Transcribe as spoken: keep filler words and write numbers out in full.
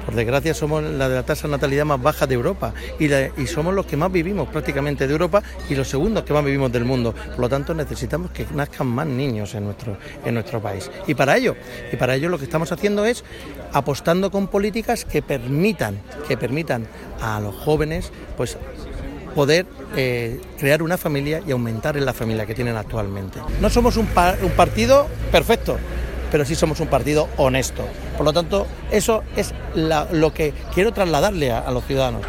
Por desgracia somos la de la tasa de natalidad más baja de Europa y, la, y somos los que más vivimos prácticamente de Europa y los segundos que más vivimos del mundo. Por lo tanto, necesitamos que nazcan más niños en nuestro, en nuestro país. Y para ello, y para ello lo que estamos haciendo es apostando con políticas que permitan, que permitan a los jóvenes pues poder eh, crear una familia y aumentar en la familia que tienen actualmente. No somos un, pa- un partido perfecto, pero sí somos un partido honesto. Por lo tanto, eso es la, lo que quiero trasladarle a, a los ciudadanos.